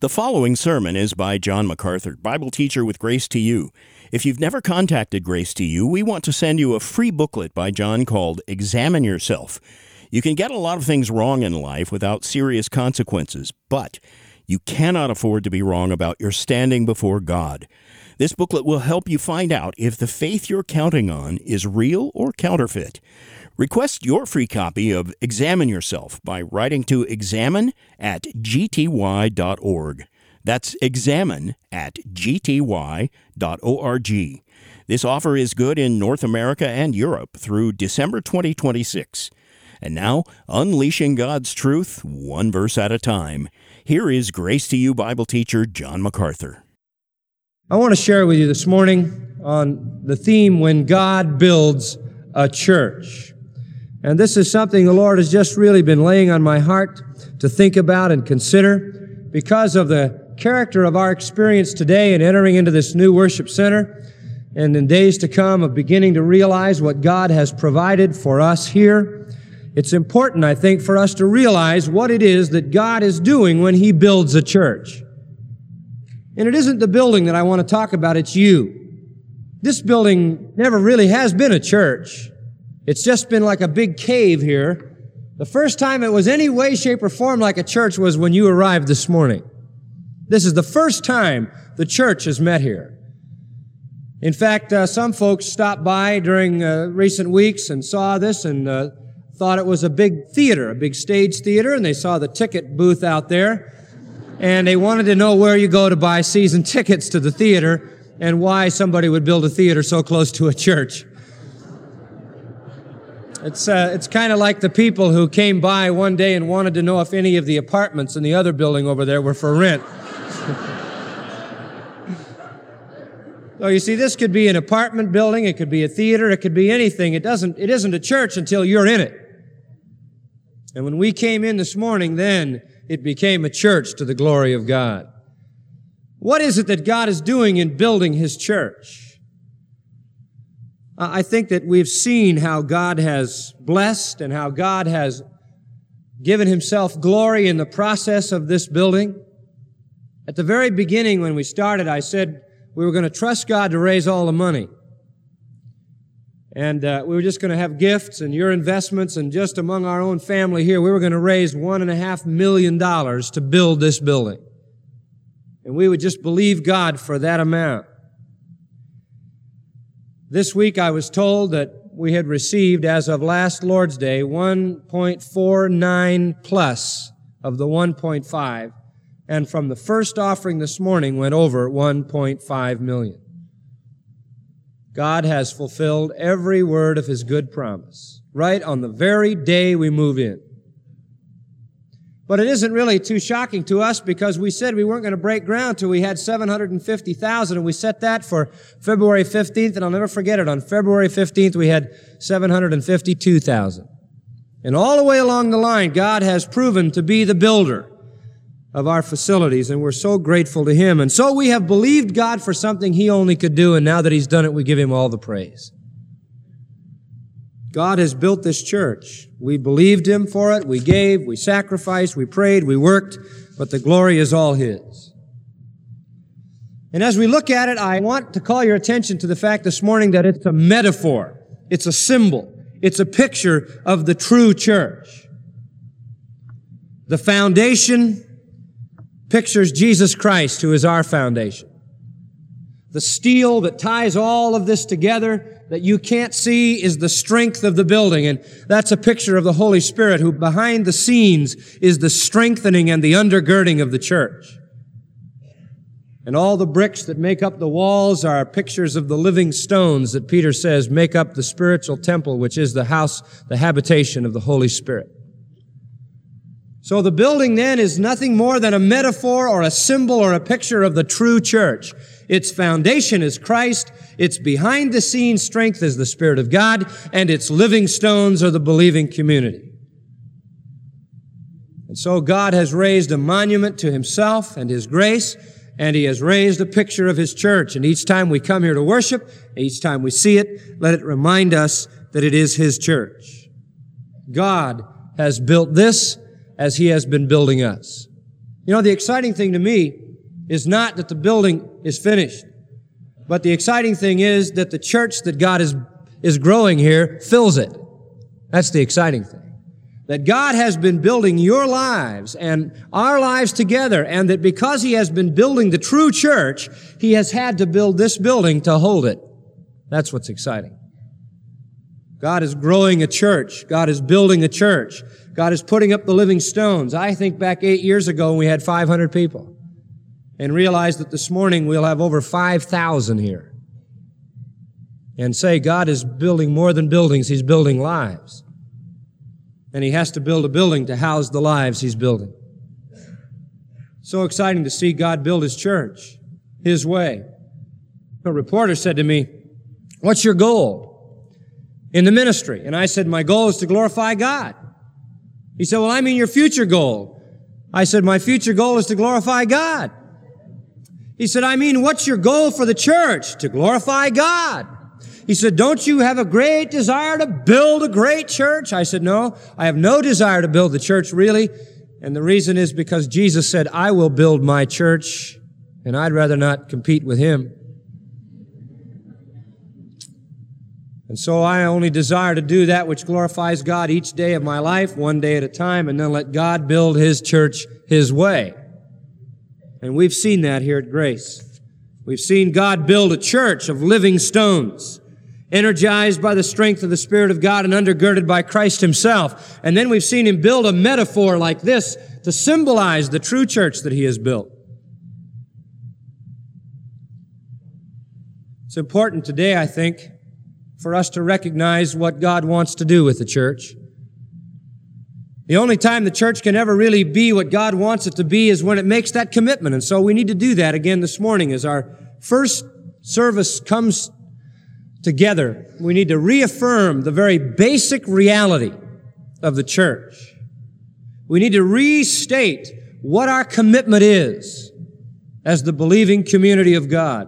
The following sermon is by John MacArthur, Bible teacher with Grace to You. If you've never contacted Grace to You, we want to send you a free booklet by John called Examine Yourself. You can get a lot of things wrong in life without serious consequences, but you cannot afford to be wrong about your standing before God. This booklet will help you find out if the faith you're counting on is real or counterfeit. Request your free copy of Examine Yourself by writing to examine@gty.org. That's examine@gty.org. This offer is good in North America and Europe through December 2026. And now, unleashing God's truth, one verse at a time. Here is Grace to You Bible teacher John MacArthur. I want to share with you this morning on the theme, When God Builds a Church. And this is something the Lord has just really been laying on my heart to think about and consider because of the character of our experience today in entering into this new worship center and in days to come of beginning to realize what God has provided for us here. It's important, I think, for us to realize what it is that God is doing when He builds a church. And it isn't the building that I want to talk about, it's you. This building never really has been a church. It's just been like a big cave here. The first time it was any way, shape, or form like a church was when you arrived this morning. This is the first time the church has met here. In fact, some folks stopped by during recent weeks and saw this and thought it was a big theater, a big stage theater, and they saw the ticket booth out there, and they wanted to know where you go to buy season tickets to the theater and why somebody would build a theater so close to a church. It's kind of like the people who came by one day and wanted to know if any of the apartments in the other building over there were for rent. So you see, this could be an apartment building, it could be a theater, it could be anything. It isn't a church until you're in it. And when we came in this morning, then it became a church to the glory of God. What is it that God is doing in building His church? I think that we've seen how God has blessed and how God has given Himself glory in the process of this building. At the very beginning when we started, I said we were going to trust God to raise all the money. And we were just going to have gifts and your investments, and just among our own family here, we were going to raise $1.5 million to build this building. And we would just believe God for that amount. This week I was told that we had received, as of last Lord's Day, 1.49 plus of the 1.5, and from the first offering this morning went over 1.5 million. God has fulfilled every word of His good promise, right on the very day we move in. But it isn't really too shocking to us because we said we weren't going to break ground till we had 750,000, and we set that for February 15th, and I'll never forget it. On February 15th, we had 752,000. And all the way along the line, God has proven to be the builder of our facilities, and we're so grateful to Him. And so we have believed God for something He only could do, and now that He's done it, we give Him all the praise. God has built this church. We believed Him for it. We gave, we sacrificed, we prayed, we worked, but the glory is all His. And as we look at it, I want to call your attention to the fact this morning that it's a metaphor. It's a symbol. It's a picture of the true church. The foundation pictures Jesus Christ, who is our foundation. The steel that ties all of this together that you can't see is the strength of the building. And that's a picture of the Holy Spirit, who behind the scenes is the strengthening and the undergirding of the church. And all the bricks that make up the walls are pictures of the living stones that Peter says make up the spiritual temple, which is the house, the habitation of the Holy Spirit. So the building then is nothing more than a metaphor or a symbol or a picture of the true church. Its foundation is Christ, its behind-the-scenes strength is the Spirit of God, and its living stones are the believing community. And so God has raised a monument to Himself and His grace, and He has raised a picture of His church. And each time we come here to worship, each time we see it, let it remind us that it is His church. God has built this as He has been building us. You know, the exciting thing to me is not that the building is finished, but the exciting thing is that the church that God is growing here fills it. That's the exciting thing. That God has been building your lives and our lives together, and that because He has been building the true church, He has had to build this building to hold it. That's what's exciting. God is growing a church. God is building a church. God is putting up the living stones. I think back 8 years ago when we had 500 people, and realized that this morning we'll have over 5,000 here. And say God is building more than buildings, He's building lives. And He has to build a building to house the lives He's building. So exciting to see God build His church, His way. A reporter said to me, "What's your goal in the ministry?" And I said, "My goal is to glorify God." He said, "Well, I mean your future goal." I said, "My future goal is to glorify God." He said, "I mean, what's your goal for the church?" "To glorify God." He said, "Don't you have a great desire to build a great church?" I said, "No, I have no desire to build the church, really. And the reason is because Jesus said, 'I will build my church,' and I'd rather not compete with Him. And so I only desire to do that which glorifies God each day of my life, one day at a time, and then let God build His church His way." And we've seen that here at Grace. We've seen God build a church of living stones, energized by the strength of the Spirit of God and undergirded by Christ Himself. And then we've seen Him build a metaphor like this to symbolize the true church that He has built. It's important today, I think, for us to recognize what God wants to do with the church. The only time the church can ever really be what God wants it to be is when it makes that commitment. And so we need to do that again this morning as our first service comes together. We need to reaffirm the very basic reality of the church. We need to restate what our commitment is as the believing community of God.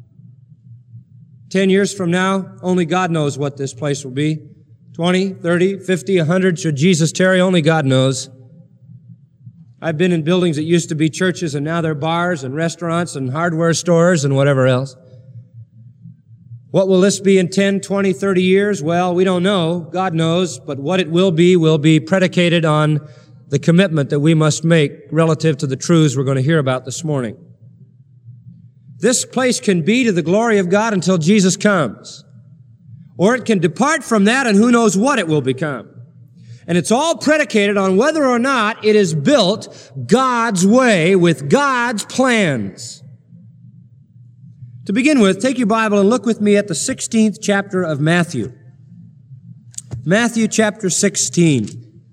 10 years from now, only God knows what this place will be. 20, 30, 50, 100, should Jesus tarry, only God knows. I've been in buildings that used to be churches, and now they're bars and restaurants and hardware stores and whatever else. What will this be in 10, 20, 30 years? Well, we don't know. God knows. But what it will be predicated on the commitment that we must make relative to the truths we're going to hear about this morning. This place can be to the glory of God until Jesus comes. Or it can depart from that, and who knows what it will become. And it's all predicated on whether or not it is built God's way with God's plans. To begin with, take your Bible and look with me at the 16th chapter of Matthew. Matthew chapter 16.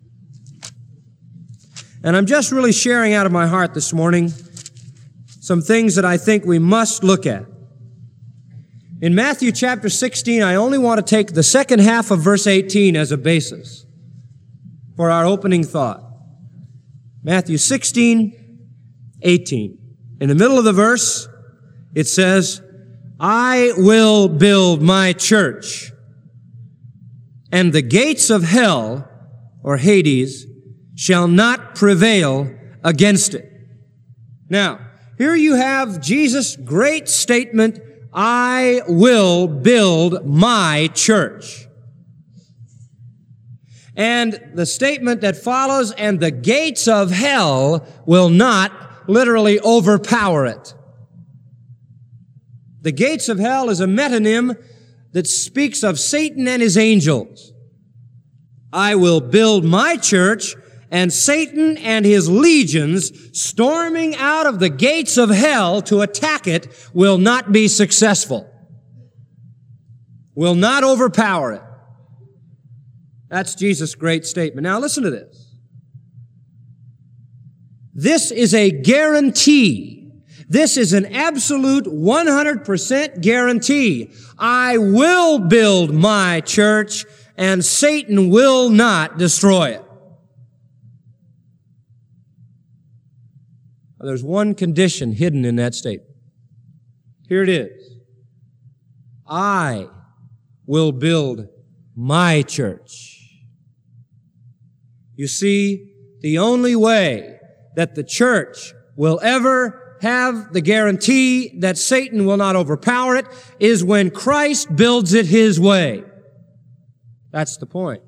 And I'm just really sharing out of my heart this morning some things that I think we must look at. In Matthew chapter 16, I only want to take the second half of verse 18 as a basis for our opening thought. Matthew 16, 18. In the middle of the verse, it says, "I will build my church, and the gates of hell," or Hades, "shall not prevail against it." Now, here you have Jesus' great statement, "I will build my church." And the statement that follows, "and the gates of hell will not," literally overpower it. The gates of hell is a metonym that speaks of Satan and his angels. I will build my church, and Satan and his legions storming out of the gates of hell to attack it will not be successful, will not overpower it. That's Jesus' great statement. Now listen to this. This is a guarantee. This is an absolute 100% guarantee. I will build my church, and Satan will not destroy it. There's one condition hidden in that statement. Here it is. I will build my church. You see, the only way that the church will ever have the guarantee that Satan will not overpower it is when Christ builds it His way. That's the point.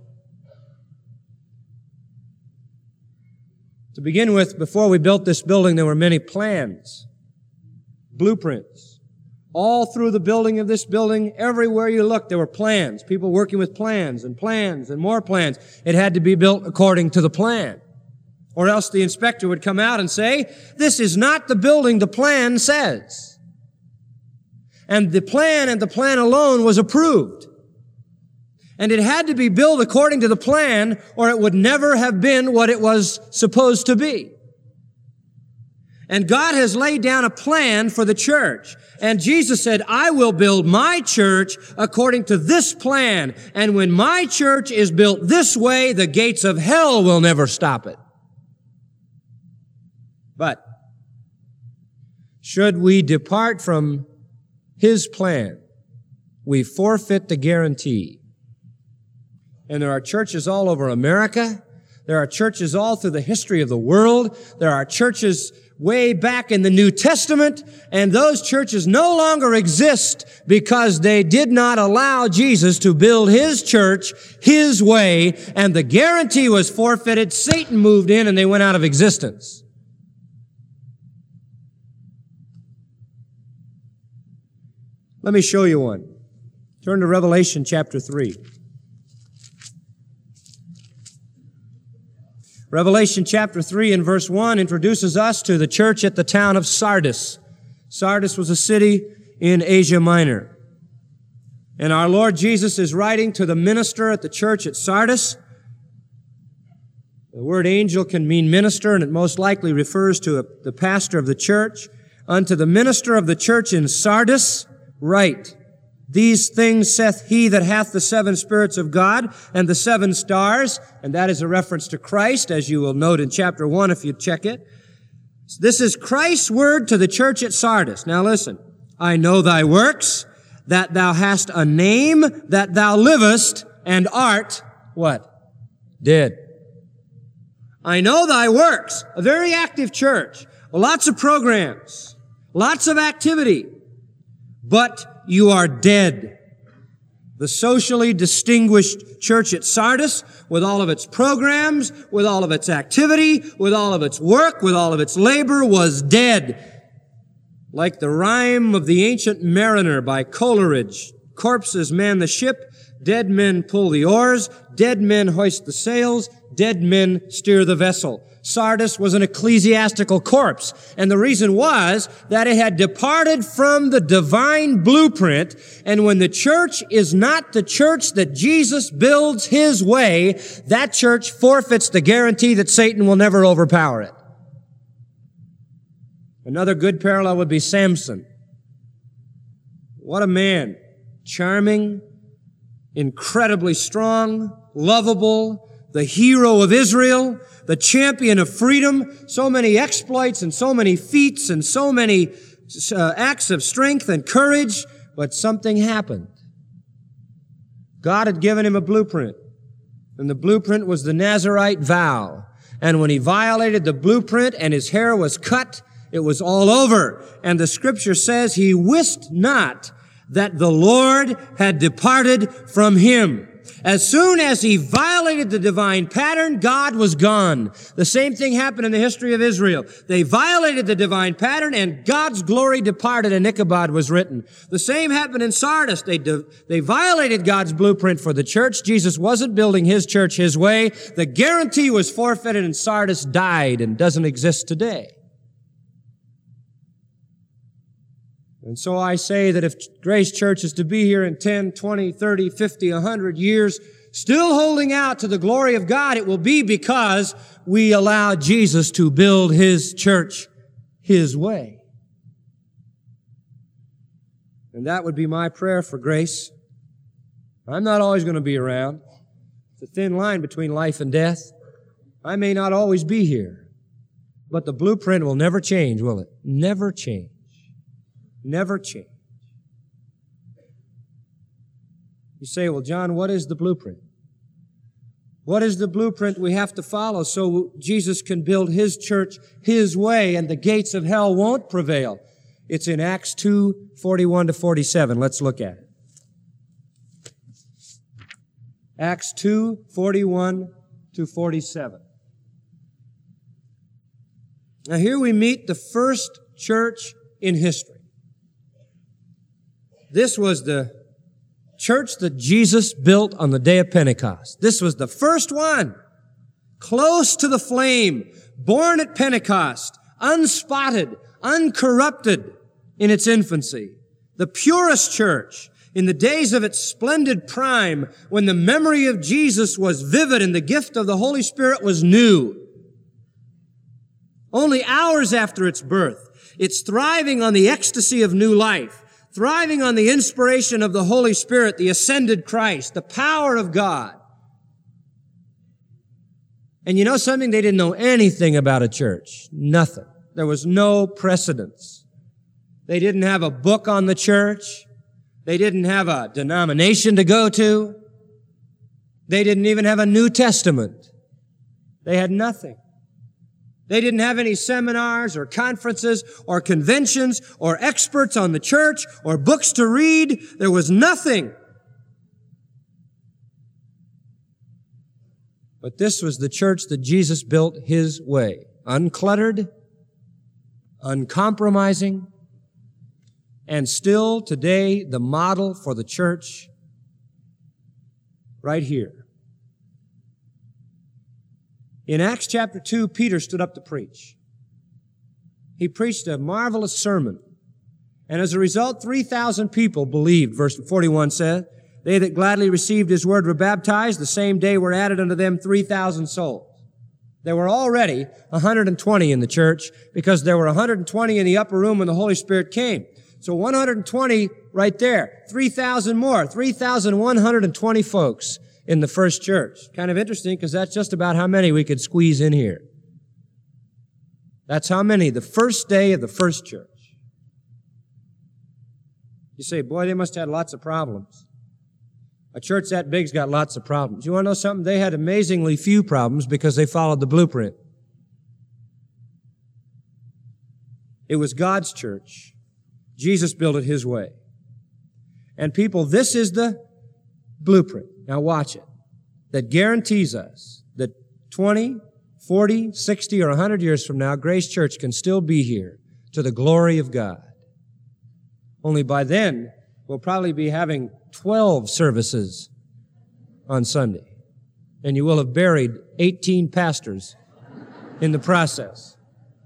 To begin with, before we built this building, there were many plans, blueprints. All through the building of this building, everywhere you looked, there were plans. People working with plans and more plans. It had to be built according to the plan. Or else the inspector would come out and say, this is not the building the plan says. And the plan alone was approved. And it had to be built according to the plan, or it would never have been what it was supposed to be. And God has laid down a plan for the church. And Jesus said, I will build my church according to this plan. And when my church is built this way, the gates of hell will never stop it. But should we depart from His plan, we forfeit the guarantee. And there are churches all over America. There are churches all through the history of the world. There are churches way back in the New Testament, and those churches no longer exist because they did not allow Jesus to build His church His way, and the guarantee was forfeited. Satan moved in and they went out of existence. Let me show you one. Turn to Revelation chapter 3. Revelation chapter 3 and verse 1 introduces us to the church at the town of Sardis. Sardis was a city in Asia Minor. And our Lord Jesus is writing to the minister at the church at Sardis. The word angel can mean minister, and it most likely refers to the pastor of the church. Unto the minister of the church in Sardis, write, these things saith he that hath the 7 spirits of God and the 7 stars, and that is a reference to Christ, as you will note in chapter 1 if you check it. This is Christ's word to the church at Sardis. Now listen, I know thy works, that thou hast a name, that thou livest, and art, what? Dead. I know thy works. A very active church. Lots of programs. Lots of activity. But you are dead. The socially distinguished church at Sardis, with all of its programs, with all of its activity, with all of its work, with all of its labor, was dead. Like the rhyme of the Ancient Mariner by Coleridge, corpses man the ship, dead men pull the oars, dead men hoist the sails, dead men steer the vessel. Sardis was an ecclesiastical corpse, and the reason was that it had departed from the divine blueprint, and when the church is not the church that Jesus builds His way, that church forfeits the guarantee that Satan will never overpower it. Another good parallel would be Samson. What a man. Charming, incredibly strong, lovable, the hero of Israel, the champion of freedom, so many exploits and so many feats and so many acts of strength and courage, but something happened. God had given him a blueprint, and the blueprint was the Nazirite vow. And when he violated the blueprint and his hair was cut, it was all over. And the scripture says he wist not that the Lord had departed from him. As soon as he violated the divine pattern, God was gone. The same thing happened in the history of Israel. They violated the divine pattern and God's glory departed and Ichabod was written. The same happened in Sardis. They violated God's blueprint for the church. Jesus wasn't building His church His way. The guarantee was forfeited and Sardis died and doesn't exist today. And so I say that if Grace Church is to be here in 10, 20, 30, 50, 100 years, still holding out to the glory of God, it will be because we allow Jesus to build His church His way. And that would be my prayer for Grace. I'm not always going to be around. It's a thin line between life and death. I may not always be here. But the blueprint will never change, will it? Never change. Never change. You say, well, John, what is the blueprint? What is the blueprint we have to follow so Jesus can build His church His way and the gates of hell won't prevail? It's in Acts 2:41 to 47. Let's look at it. Acts 2:41 to 47. Now here we meet the first church in history. This was the church that Jesus built on the day of Pentecost. This was the first one, close to the flame, born at Pentecost, unspotted, uncorrupted in its infancy. The purest church in the days of its splendid prime, when the memory of Jesus was vivid and the gift of the Holy Spirit was new. Only hours after its birth, it's thriving on the ecstasy of new life, thriving on the inspiration of the Holy Spirit, the ascended Christ, the power of God. And you know something? They didn't know anything about a church. Nothing. There was no precedence. They didn't have a book on the church. They didn't have a denomination to go to. They didn't even have a New Testament. They had nothing. They didn't have any seminars or conferences or conventions or experts on the church or books to read. There was nothing. But this was the church that Jesus built His way. Uncluttered, uncompromising, and still today the model for the church right here. In Acts chapter 2, Peter stood up to preach. He preached a marvelous sermon. And as a result, 3,000 people believed, verse 41 said. They that gladly received His word were baptized. The same day were added unto them 3,000 souls. There were already 120 in the church because there were 120 in the upper room when the Holy Spirit came. So 120 right there. 3,000 more. 3,120 folks in the first church. Kind of interesting because that's just about how many we could squeeze in here. That's how many the first day of the first church. You say, boy, they must have had lots of problems. A church that big's got lots of problems. You want to know something? They had amazingly few problems because they followed the blueprint. It was God's church. Jesus built it His way. And people, this is the blueprint. Now watch it. That guarantees us that 20, 40, 60, or 100 years from now, Grace Church can still be here to the glory of God. Only by then, we'll probably be having 12 services on Sunday. And you will have buried 18 pastors in the process.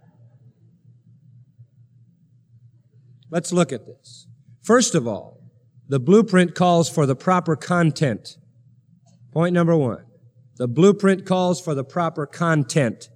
Let's look at this. First of all, the blueprint calls for the proper content. Point number one. The blueprint calls for the proper content.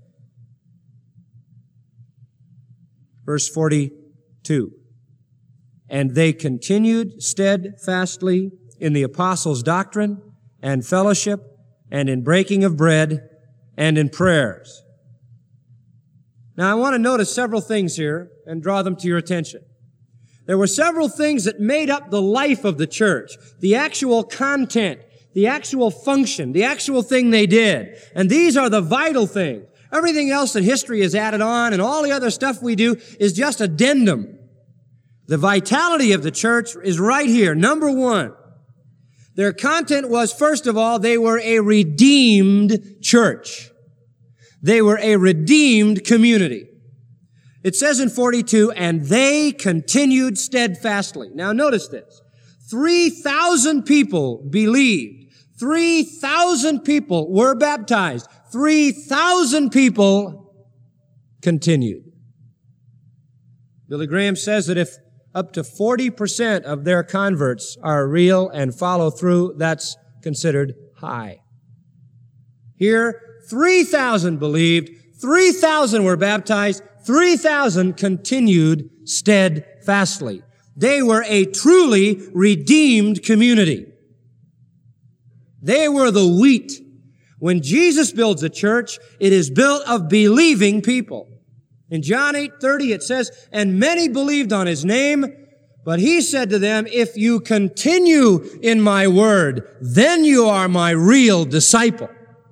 Verse 42. And they continued steadfastly in the apostles' doctrine and fellowship and in breaking of bread and in prayers. Now I want to notice several things here and draw them to your attention. There were several things that made up the life of the church, the actual content, the actual function, the actual thing they did. And these are the vital things. Everything else that history has added on and all the other stuff we do is just addendum. The vitality of the church is right here. Number one, their content was, first of all, they were a redeemed church. They were a redeemed community. It says in 42, and they continued steadfastly. Now notice this. 3,000 people believed. 3,000 people were baptized. 3,000 people continued. Billy Graham says that if up to 40% of their converts are real and follow through, that's considered high. Here, 3,000 believed, 3,000 were baptized, 3,000 continued steadfastly. They were a truly redeemed community. They were the wheat. When Jesus builds a church, it is built of believing people. In John 8:30 it says, and many believed on His name, but He said to them, if you continue in my word, then you are my real disciple.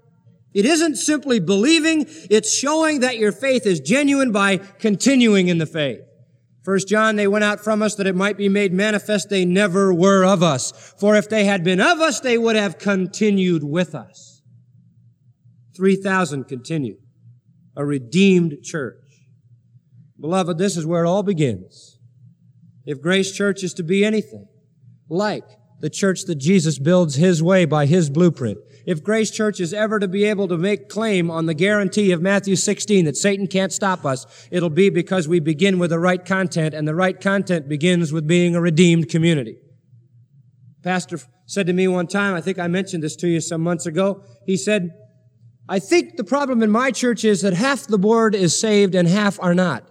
It isn't simply believing, it's showing that your faith is genuine by continuing in the faith. 1 John, they went out from us that it might be made manifest they never were of us. For if they had been of us, they would have continued with us. 3,000 continued. A redeemed church. Beloved, this is where it all begins. If Grace Church is to be anything like the church that Jesus builds His way by His blueprint, if Grace Church is ever to be able to make claim on the guarantee of Matthew 16 that Satan can't stop us, it'll be because we begin with the right content, and the right content begins with being a redeemed community. Pastor said to me one time, I think I mentioned this to you some months ago, he said, I think the problem in my church is that half the board is saved and half are not.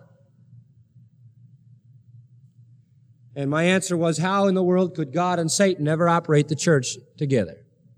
And my answer was, how in the world could God and Satan ever operate the church together?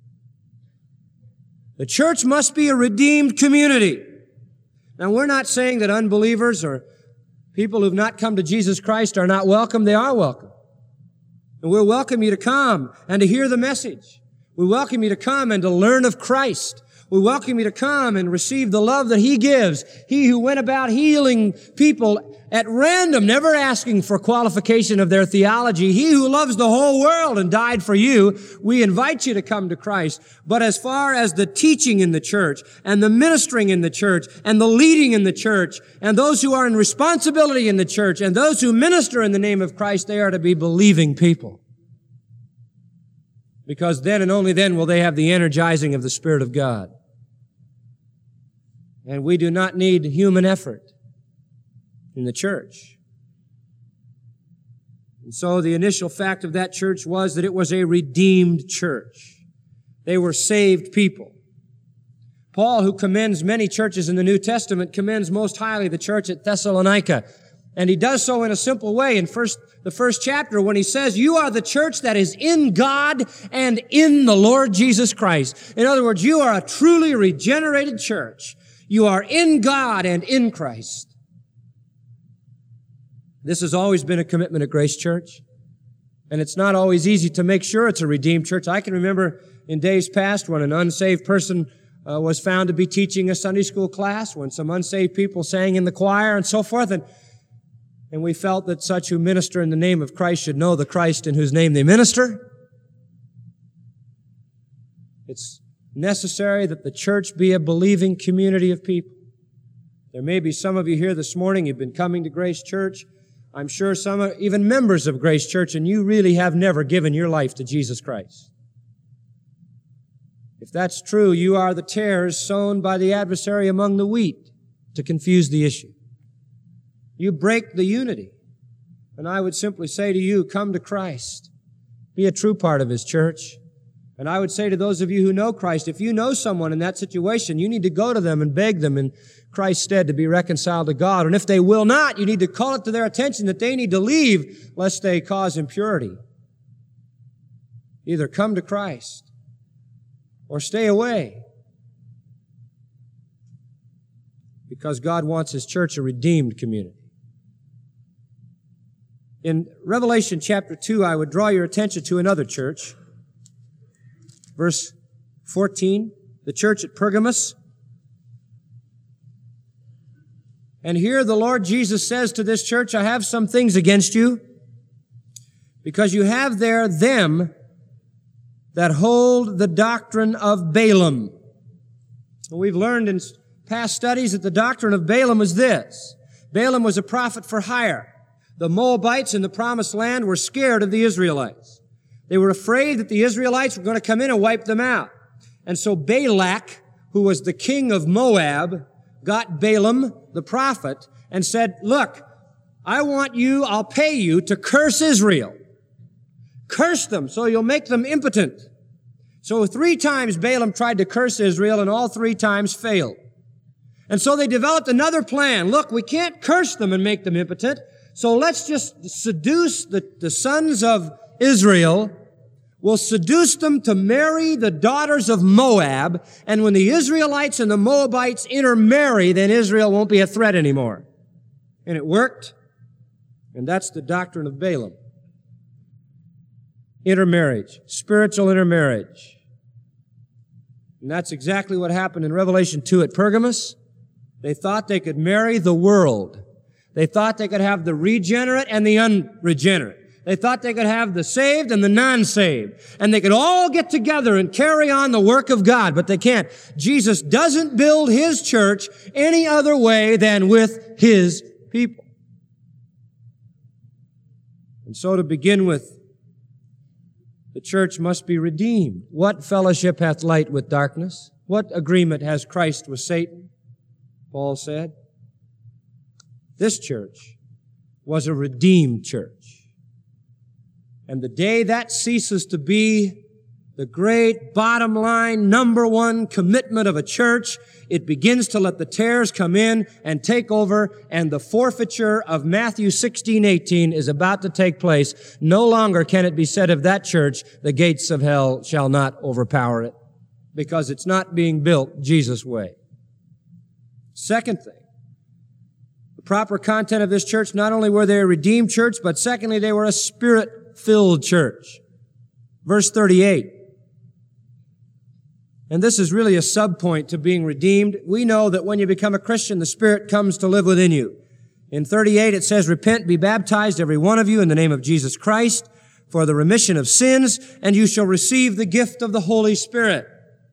The church must be a redeemed community. Now, we're not saying that unbelievers or people who've not come to Jesus Christ are not welcome. They are welcome. And we'll welcome you to come and to hear the message. We welcome you to come and to learn of Christ. We welcome you to come and receive the love that He gives. He who went about healing people at random, never asking for qualification of their theology. He who loves the whole world and died for you. We invite you to come to Christ. But as far as the teaching in the church and the ministering in the church and the leading in the church and those who are in responsibility in the church and those who minister in the name of Christ, they are to be believing people. Because then and only then will they have the energizing of the Spirit of God. And we do not need human effort in the church. And so the initial fact of that church was that it was a redeemed church. They were saved people. Paul, who commends many churches in the New Testament, commends most highly the church at Thessalonica. And he does so in a simple way in the first chapter when he says, you are the church that is in God and in the Lord Jesus Christ. In other words, you are a truly regenerated church. You are in God and in Christ. This has always been a commitment at Grace Church. And it's not always easy to make sure it's a redeemed church. I can remember in days past when an unsaved person was found to be teaching a Sunday school class, when some unsaved people sang in the choir and so forth, and we felt that such who minister in the name of Christ should know the Christ in whose name they minister. It's necessary that the church be a believing community of people. There may be some of you here this morning, you've been coming to Grace Church. I'm sure some are even members of Grace Church, and you really have never given your life to Jesus Christ. If that's true, you are the tares sown by the adversary among the wheat to confuse the issue. You break the unity. And I would simply say to you, come to Christ. Be a true part of His church. And I would say to those of you who know Christ, if you know someone in that situation, you need to go to them and beg them in Christ's stead to be reconciled to God. And if they will not, you need to call it to their attention that they need to leave lest they cause impurity. Either come to Christ or stay away. Because God wants His church a redeemed community. In Revelation chapter 2, I would draw your attention to another church. Verse 14, the church at Pergamos. And here the Lord Jesus says to this church, I have some things against you, because you have there them that hold the doctrine of Balaam. And we've learned in past studies that the doctrine of Balaam was this. Balaam was a prophet for hire. The Moabites in the promised land were scared of the Israelites. They were afraid that the Israelites were going to come in and wipe them out. And so Balak, who was the king of Moab, got Balaam, the prophet, and said, look, I'll pay you to curse Israel. Curse them so you'll make them impotent. So 3 times Balaam tried to curse Israel, and all 3 times failed. And so they developed another plan. Look, we can't curse them and make them impotent, so let's just seduce the sons of Israel. We'll seduce them to marry the daughters of Moab, and when the Israelites and the Moabites intermarry, then Israel won't be a threat anymore. And it worked, and that's the doctrine of Balaam. Intermarriage, spiritual intermarriage. And that's exactly what happened in Revelation 2 at Pergamos. They thought they could marry the world. They thought they could have the regenerate and the unregenerate. They thought they could have the saved and the non-saved. And they could all get together and carry on the work of God, but they can't. Jesus doesn't build His church any other way than with His people. And so to begin with, the church must be redeemed. What fellowship hath light with darkness? What agreement has Christ with Satan? Paul said. This church was a redeemed church. And the day that ceases to be the great bottom line, number one commitment of a church, it begins to let the tares come in and take over, and the forfeiture of Matthew 16:18 is about to take place. No longer can it be said of that church, the gates of hell shall not overpower it, because it's not being built Jesus' way. Second thing, the proper content of this church, not only were they a redeemed church, but secondly, they were a Spirit-filled church. Verse 38. And this is really a subpoint to being redeemed. We know that when you become a Christian, the Spirit comes to live within you. In 38, it says, repent, be baptized, every one of you, in the name of Jesus Christ, for the remission of sins, and you shall receive the gift of the Holy Spirit.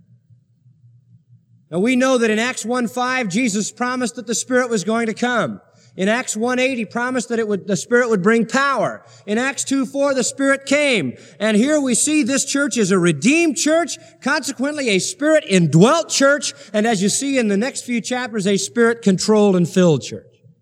Now we know that in Acts 1:5, Jesus promised that the Spirit was going to come. In Acts 1:8, He promised that the Spirit would bring power. In Acts 2:4, the Spirit came. And here we see this church is a redeemed church, consequently a Spirit-indwelt church, and as you see in the next few chapters, a Spirit-controlled and filled church.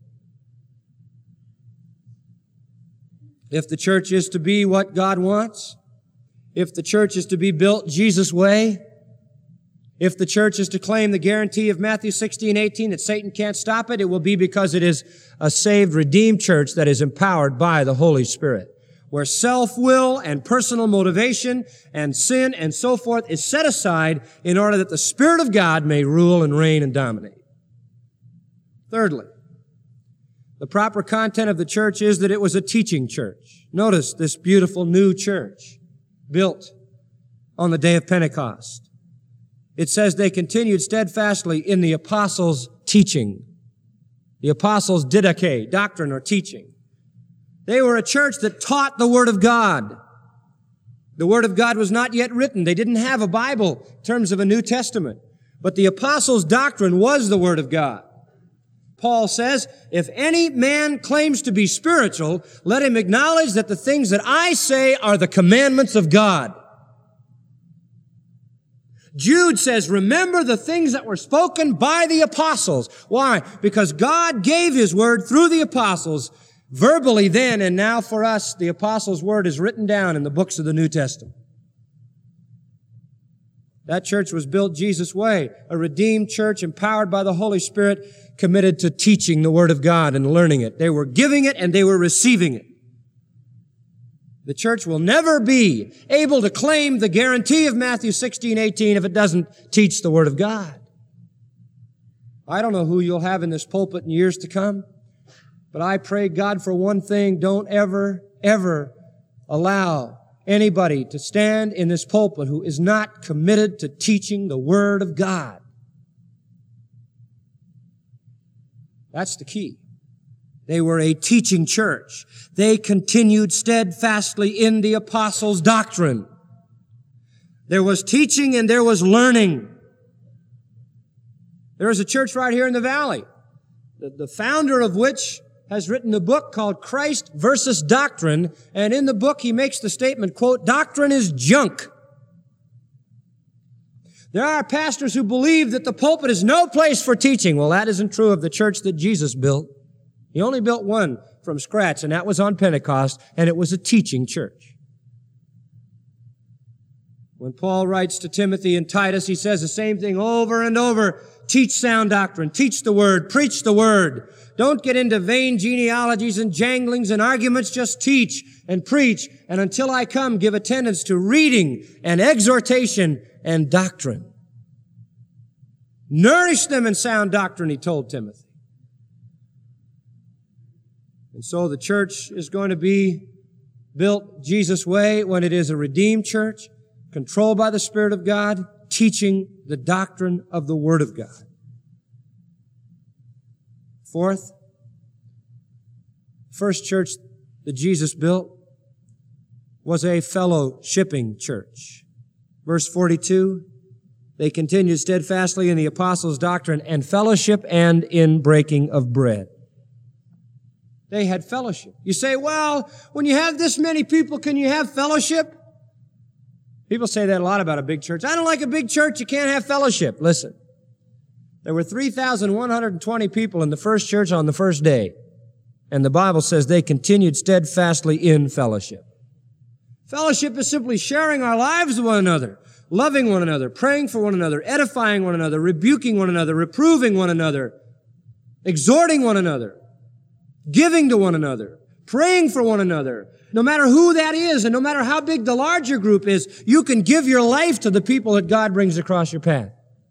If the church is to be what God wants, if the church is to be built Jesus' way, if the church is to claim the guarantee of Matthew 16:18 that Satan can't stop it, it will be because it is a saved, redeemed church that is empowered by the Holy Spirit, where self-will and personal motivation and sin and so forth is set aside in order that the Spirit of God may rule and reign and dominate. Thirdly, the proper content of the church is that it was a teaching church. Notice this beautiful new church built on the day of Pentecost. It says they continued steadfastly in the apostles' teaching. The apostles' didache, doctrine or teaching. They were a church that taught the Word of God. The Word of God was not yet written. They didn't have a Bible in terms of a New Testament. But the apostles' doctrine was the Word of God. Paul says, if any man claims to be spiritual, let him acknowledge that the things that I say are the commandments of God. Jude says, remember the things that were spoken by the apostles. Why? Because God gave His word through the apostles verbally then, and now for us, the apostles' word is written down in the books of the New Testament. That church was built Jesus' way, a redeemed church empowered by the Holy Spirit, committed to teaching the Word of God and learning it. They were giving it and they were receiving it. The church will never be able to claim the guarantee of Matthew 16:18 if it doesn't teach the Word of God. I don't know who you'll have in this pulpit in years to come, but I pray God for one thing, don't ever allow anybody to stand in this pulpit who is not committed to teaching the Word of God. That's the key. They were a teaching church. They continued steadfastly in the apostles' doctrine. There was teaching and there was learning. There is a church right here in the valley, the founder of which has written a book called Christ versus Doctrine, and in the book he makes the statement, quote, doctrine is junk. There are pastors who believe that the pulpit is no place for teaching. Well, that isn't true of the church that Jesus built. He only built one from scratch, and that was on Pentecost, and it was a teaching church. When Paul writes to Timothy and Titus, he says the same thing over and over. Teach sound doctrine. Teach the Word. Preach the Word. Don't get into vain genealogies and janglings and arguments. Just teach and preach. And until I come, give attendance to reading and exhortation and doctrine. Nourish them in sound doctrine, he told Timothy. And so the church is going to be built Jesus' way when it is a redeemed church, controlled by the Spirit of God, teaching the doctrine of the Word of God. Fourth, first church that Jesus built was a fellowshipping church. Verse 42, they continued steadfastly in the apostles' doctrine and fellowship and in breaking of bread. They had fellowship. You say, well, when you have this many people, can you have fellowship? People say that a lot about a big church. I don't like a big church. You can't have fellowship. Listen, there were 3,120 people in the first church on the first day. And the Bible says they continued steadfastly in fellowship. Fellowship is simply sharing our lives with one another, loving one another, praying for one another, edifying one another, rebuking one another, reproving one another, exhorting one another, giving to one another, praying for one another. No matter who that is and no matter how big the larger group is, you can give your life to the people that God brings across your path.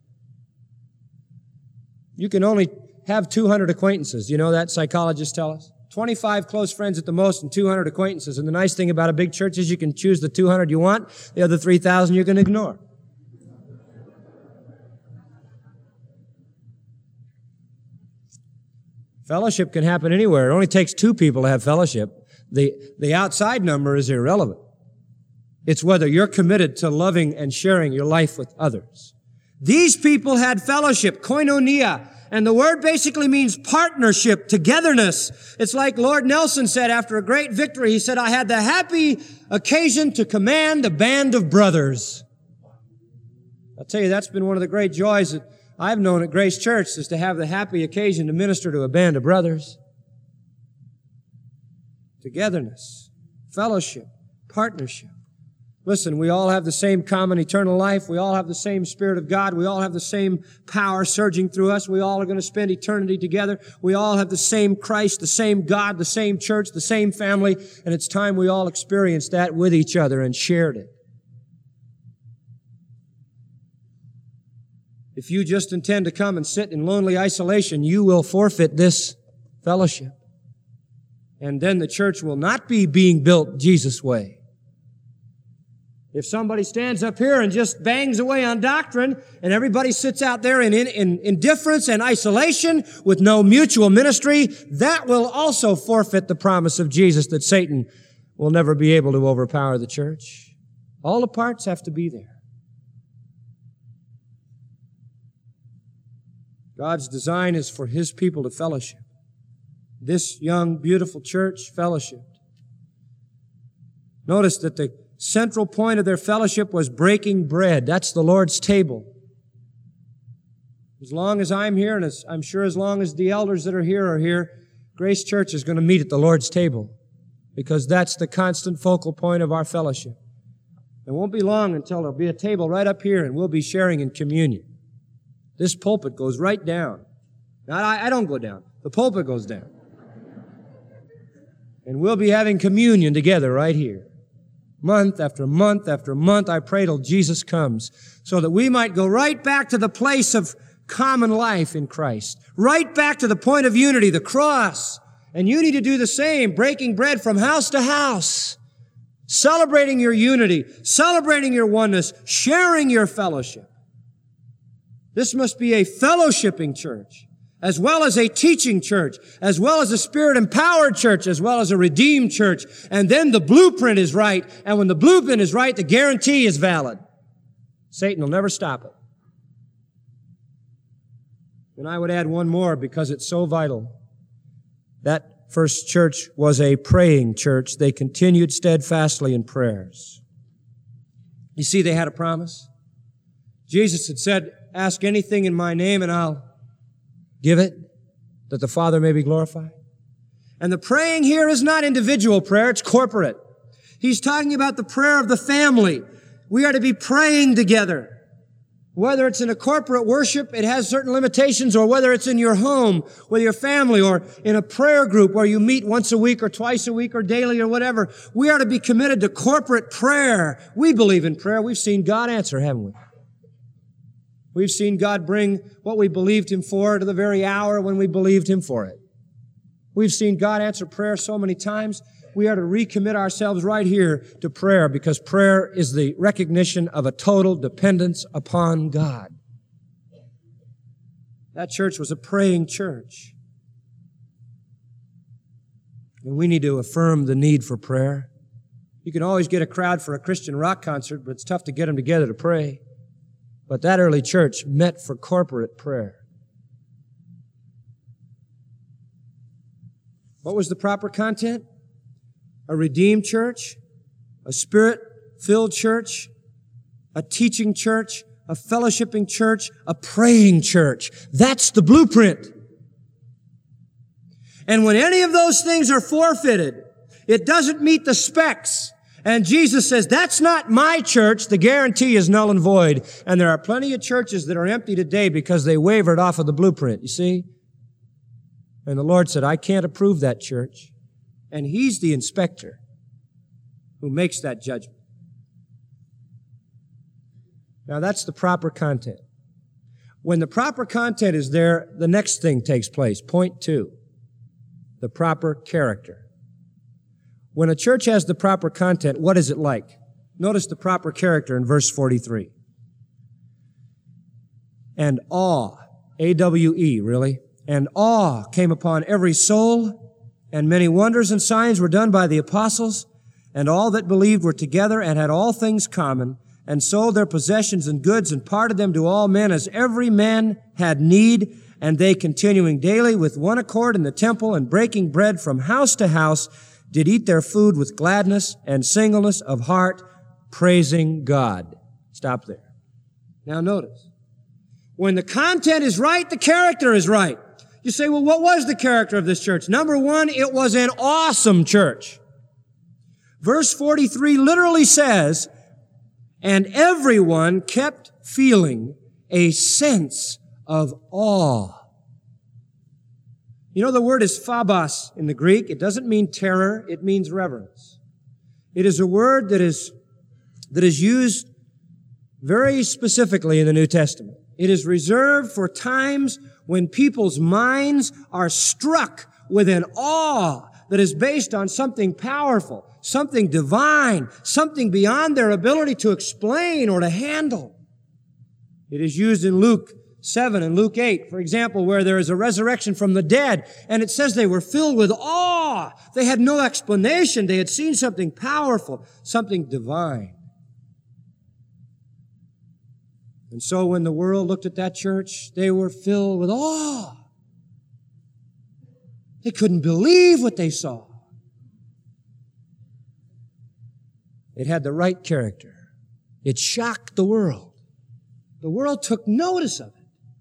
You can only have 200 acquaintances. You know that psychologists tell us? 25 close friends at the most and 200 acquaintances. And the nice thing about a big church is you can choose the 200 you want. The other 3,000 you can ignore. Fellowship can happen anywhere. It only takes 2 people to have fellowship. The outside number is irrelevant. It's whether you're committed to loving and sharing your life with others. These people had fellowship, koinonia, and the word basically means partnership, togetherness. It's like Lord Nelson said after a great victory. He said, I had the happy occasion to command a band of brothers. I'll tell you, that's been one of the great joys that I've known at Grace Church, is to have the happy occasion to minister to a band of brothers. Togetherness, fellowship, partnership. Listen, we all have the same common eternal life. We all have the same Spirit of God. We all have the same power surging through us. We all are going to spend eternity together. We all have the same Christ, the same God, the same church, the same family. And it's time we all experienced that with each other and shared it. If you just intend to come and sit in lonely isolation, you will forfeit this fellowship. And then the church will not be being built Jesus' way. If somebody stands up here and just bangs away on doctrine and everybody sits out there in indifference and isolation with no mutual ministry, that will also forfeit the promise of Jesus that Satan will never be able to overpower the church. All the parts have to be there. God's design is for His people to fellowship. This young, beautiful church fellowshiped. Notice that the central point of their fellowship was breaking bread. That's the Lord's table. As long as I'm here, and I'm sure as long as the elders that are here, Grace Church is going to meet at the Lord's table, because that's the constant focal point of our fellowship. It won't be long until there'll be a table right up here and we'll be sharing in communion. This pulpit goes right down. Now, I don't go down. The pulpit goes down. And we'll be having communion together right here. Month after month after month, I pray till Jesus comes, so that we might go right back to the place of common life in Christ. Right back to the point of unity, the cross. And you need to do the same, breaking bread from house to house. Celebrating your unity, celebrating your oneness, sharing your fellowship. This must be a fellowshipping church, as well as a teaching church, as well as a Spirit-empowered church, as well as a redeemed church. And then the blueprint is right. And when the blueprint is right, the guarantee is valid. Satan will never stop it. And I would add one more because it's so vital. That first church was a praying church. They continued steadfastly in prayers. You see, they had a promise. Jesus had said, ask anything in my name and I'll give it, that the Father may be glorified. And the praying here is not individual prayer, it's corporate. He's talking about the prayer of the family. We are to be praying together. Whether it's in a corporate worship, it has certain limitations, or whether it's in your home with your family, or in a prayer group where you meet once a week or twice a week or daily or whatever. We are to be committed to corporate prayer. We believe in prayer. We've seen God answer, haven't we? We've seen God bring what we believed Him for to the very hour when we believed Him for it. We've seen God answer prayer so many times. we are to recommit ourselves right here to prayer, because prayer is the recognition of a total dependence upon God. That church was a praying church. And we need to affirm the need for prayer. You can always get a crowd for a Christian rock concert, but it's tough to get them together to pray. But that early church met for corporate prayer. What was the proper content? A redeemed church, a Spirit-filled church, a teaching church, a fellowshipping church, a praying church. That's the blueprint. And when any of those things are forfeited, it doesn't meet the specs. And Jesus says, that's not my church. The guarantee is null and void. And there are plenty of churches that are empty today because they wavered off of the blueprint, you see? And the Lord said, I can't approve that church. And He's the inspector who makes that judgment. Now that's the proper content. When the proper content is there, the next thing takes place. Point 2, the proper character. When a church has the proper content, what is it like? Notice the proper character in verse 43. And awe, A-W-E, really, and awe came upon every soul, and many wonders and signs were done by the apostles, and all that believed were together and had all things common, and sold their possessions and goods and parted them to all men as every man had need, and they continuing daily with one accord in the temple and breaking bread from house to house did eat their food with gladness and singleness of heart, praising God. Stop there. Now notice, when the content is right, the character is right. You say, well, what was the character of this church? Number one, it was an awesome church. Verse 43 literally says, and everyone kept feeling a sense of awe. You know, the word is phobos in the Greek. It doesn't mean terror. It means reverence. It is a word that is used very specifically in the New Testament. It is reserved for times when people's minds are struck with an awe that is based on something powerful, something divine, something beyond their ability to explain or to handle. It is used in Luke 7 and Luke 8, for example, where there is a resurrection from the dead, and it says they were filled with awe. They had no explanation. They had seen something powerful, something divine. And so when the world looked at that church, they were filled with awe. They couldn't believe what they saw. It had the right character. It shocked the world. The world took notice of it.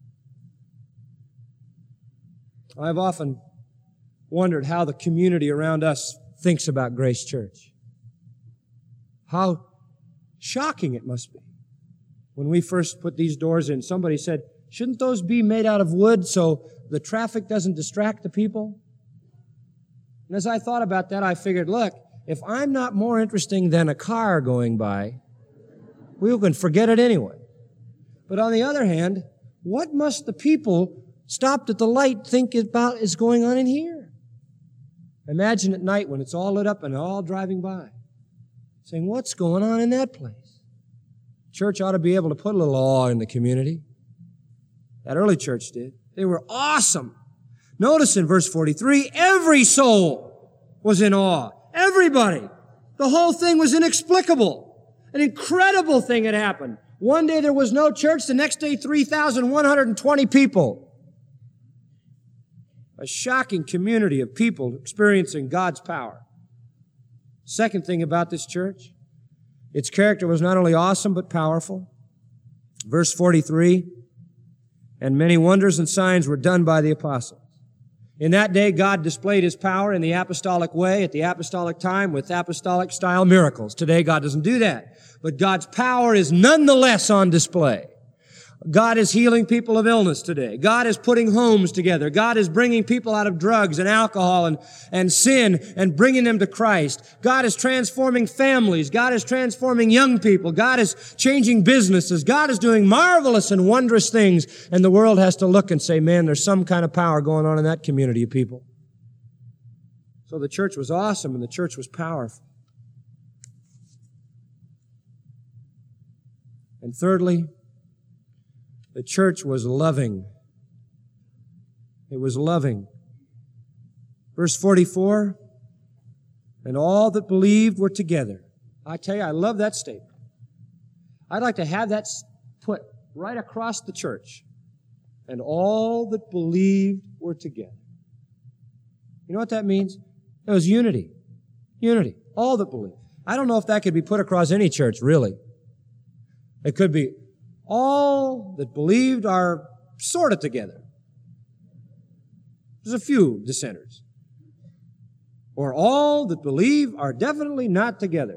I've often wondered how the community around us thinks about Grace Church. How shocking it must be. When we first put these doors in, somebody said, shouldn't those be made out of wood so the traffic doesn't distract the people? And as I thought about that, I figured, look, if I'm not more interesting than a car going by, we can forget it anyway. But on the other hand, what must the people stopped at the light think about is going on in here? Imagine at night when it's all lit up and they're all driving by, saying, what's going on in that place? Church ought to be able to put a little awe in the community. That early church did. They were awesome. Notice in verse 43, every soul was in awe. Everybody. The whole thing was inexplicable. An incredible thing had happened. One day there was no church, the next day 3,120 people. A shocking community of people experiencing God's power. Second thing about this church, its character was not only awesome but powerful. Verse 43, and many wonders and signs were done by the apostles. In that day, God displayed His power in the apostolic way, at the apostolic time, with apostolic-style miracles. Today, God doesn't do that. But God's power is nonetheless on display. God is healing people of illness today. God is putting homes together. God is bringing people out of drugs and alcohol and sin and bringing them to Christ. God is transforming families. God is transforming young people. God is changing businesses. God is doing marvelous and wondrous things. And the world has to look and say, man, there's some kind of power going on in that community of people. So the church was awesome and the church was powerful. And thirdly, the church was loving. It was loving. Verse 44, and all that believed were together. I tell you, I love that statement. I'd like to have that put right across the church. And all that believed were together. You know what that means? It was unity. Unity. All that believed. I don't know if that could be put across any church, really. It could be all that believed are sort of together. There's a few dissenters. Or all that believe are definitely not together.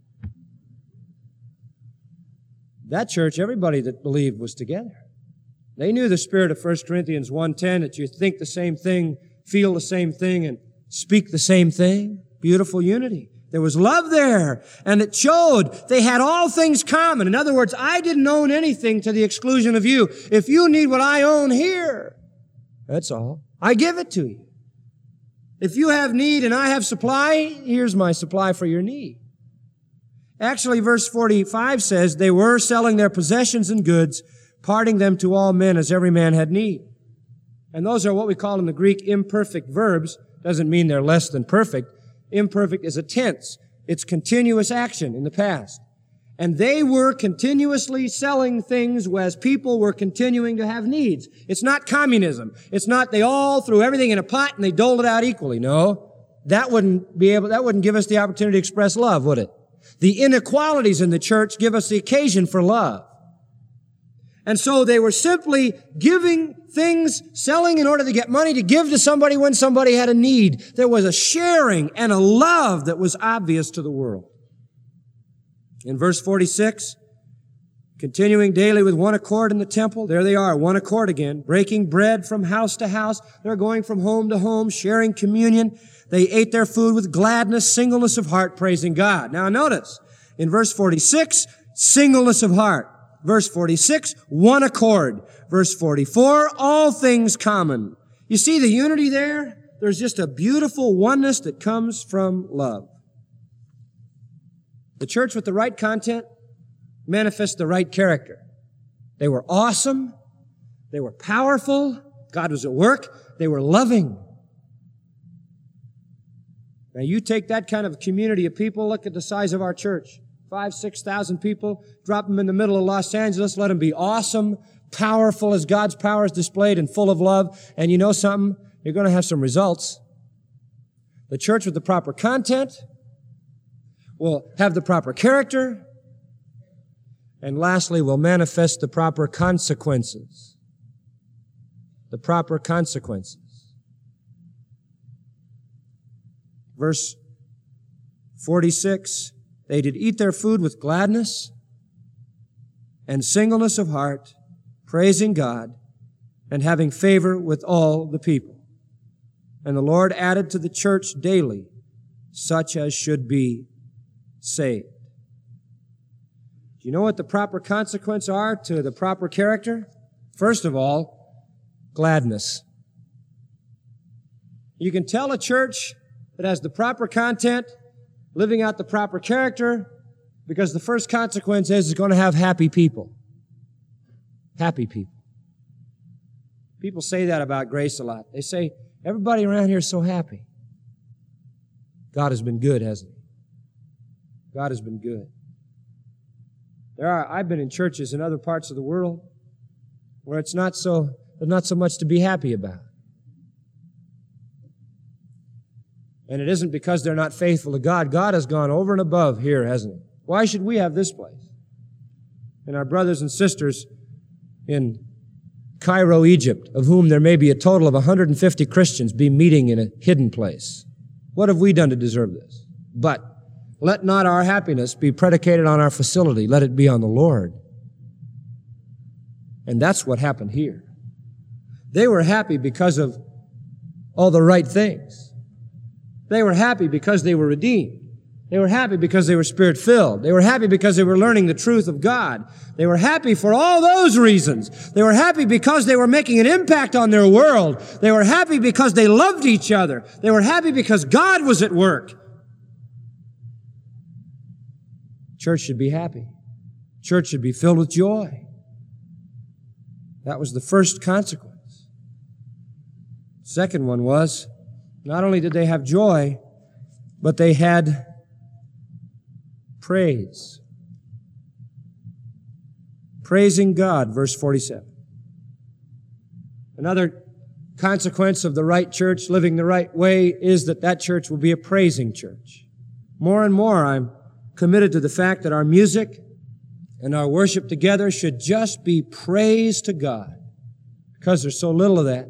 That church, everybody that believed was together. They knew the spirit of 1 Corinthians 1:10, that you think the same thing, feel the same thing, and speak the same thing. Beautiful unity. There was love there, and it showed they had all things common. In other words, I didn't own anything to the exclusion of you. If you need what I own here, that's all. I give it to you. If you have need and I have supply, here's my supply for your need. Actually, verse 45 says, they were selling their possessions and goods, parting them to all men as every man had need. And those are what we call in the Greek imperfect verbs. Doesn't mean they're less than perfect. Imperfect is a tense. It's continuous action in the past. And they were continuously selling things as people were continuing to have needs. It's not communism. It's not they all threw everything in a pot and they doled it out equally. No. That wouldn't give us the opportunity to express love, would it? The inequalities in the church give us the occasion for love. And so they were simply giving things, selling in order to get money to give to somebody when somebody had a need. There was a sharing and a love that was obvious to the world. In verse 46, continuing daily with one accord in the temple, there they are, one accord again, breaking bread from house to house. They're going from home to home, sharing communion. They ate their food with gladness, singleness of heart, praising God. Now notice, in verse 46, singleness of heart. Verse 46, one accord. Verse 44, all things common. You see the unity there? There's just a beautiful oneness that comes from love. The church with the right content manifests the right character. They were awesome. They were powerful. God was at work. They were loving. Now you take that kind of community of people, look at the size of our church. 5,000, 6,000 people, drop them in the middle of Los Angeles, let them be awesome, powerful as God's power is displayed and full of love. And you know something? You're going to have some results. The church with the proper content will have the proper character, and lastly, will manifest the proper consequences. The proper consequences. Verse 46, they did eat their food with gladness and singleness of heart, praising God and having favor with all the people. And the Lord added to the church daily such as should be saved. Do you know what the proper consequences are to the proper character? First of all, gladness. You can tell a church that has the proper content, living out the proper character, because the first consequence is it's going to have happy people. Happy people. People say that about Grace a lot. They say, everybody around here is so happy. God has been good, hasn't He? God has been good. I've been in churches in other parts of the world where there's not so much to be happy about. And it isn't because they're not faithful to God. God has gone over and above here, hasn't He? Why should we have this place? And our brothers and sisters in Cairo, Egypt, of whom there may be a total of 150 Christians, be meeting in a hidden place. What have we done to deserve this? But let not our happiness be predicated on our facility. Let it be on the Lord. And that's what happened here. They were happy because of all the right things. They were happy because they were redeemed. They were happy because they were Spirit-filled. They were happy because they were learning the truth of God. They were happy for all those reasons. They were happy because they were making an impact on their world. They were happy because they loved each other. They were happy because God was at work. Church should be happy. Church should be filled with joy. That was the first consequence. Second one was, not only did they have joy, but they had praise. Praising God, verse 47. Another consequence of the right church living the right way is that church will be a praising church. More and more, I'm committed to the fact that our music and our worship together should just be praise to God, because there's so little of that.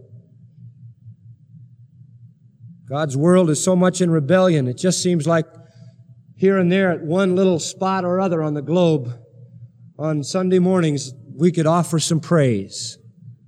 God's world is so much in rebellion. It just seems like here and there at one little spot or other on the globe, on Sunday mornings, we could offer some praise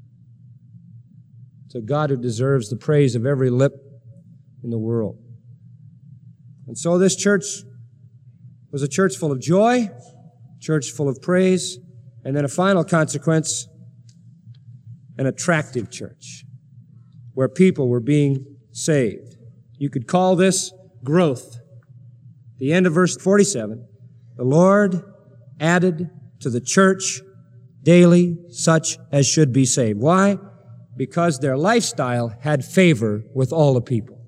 to God who deserves the praise of every lip in the world. And so this church was a church full of joy, church full of praise, and then a final consequence, an attractive church where people were being saved. You could call this growth. The end of verse 47, the Lord added to the church daily such as should be saved. Why? Because their lifestyle had favor with all the people.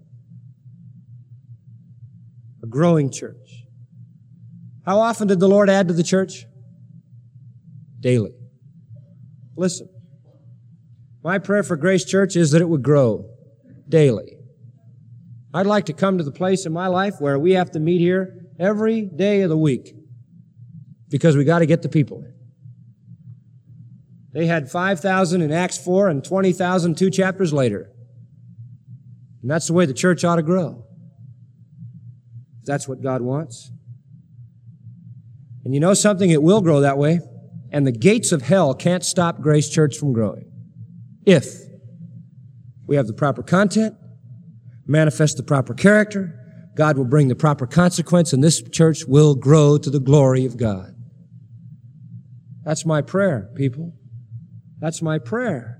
A growing church. How often did the Lord add to the church? Daily. Listen, my prayer for Grace Church is that it would grow daily. I'd like to come to the place in my life where we have to meet here every day of the week because we got to get the people in. They had 5,000 in Acts 4 and 20,000 2 chapters later. And that's the way the church ought to grow. If that's what God wants. And you know something? It will grow that way. And the gates of hell can't stop Grace Church from growing. If we have the proper content, manifest the proper character, God will bring the proper consequence, and this church will grow to the glory of God. That's my prayer, people. That's my prayer.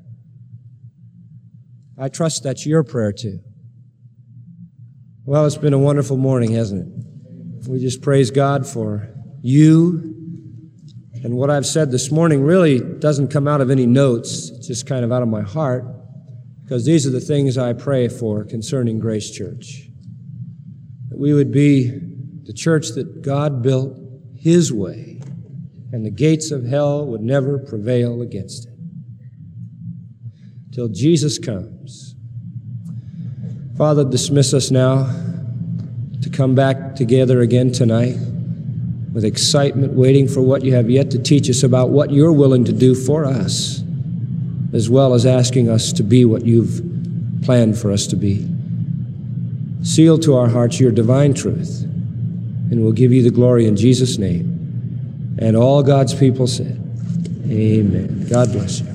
I trust that's your prayer too. Well, it's been a wonderful morning, hasn't it? We just praise God for you. And what I've said this morning really doesn't come out of any notes. It's just kind of out of my heart, because these are the things I pray for concerning Grace Church. That we would be the church that God built His way, and the gates of hell would never prevail against it. Till Jesus comes. Father, dismiss us now to come back together again tonight with excitement, waiting for what you have yet to teach us about what you're willing to do for us, as well as asking us to be what you've planned for us to be. Seal to our hearts your divine truth, and we'll give you the glory in Jesus' name. And all God's people said, amen. God bless you.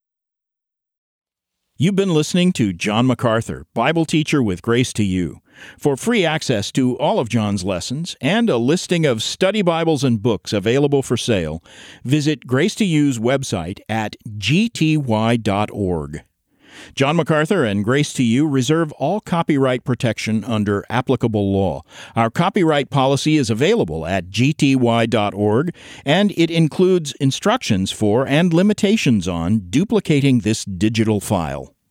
You've been listening to John MacArthur, Bible teacher with Grace to You. For free access to all of John's lessons and a listing of study Bibles and books available for sale, visit Grace to You's website at gty.org. John MacArthur and Grace to You reserve all copyright protection under applicable law. Our copyright policy is available at gty.org, and it includes instructions for and limitations on duplicating this digital file.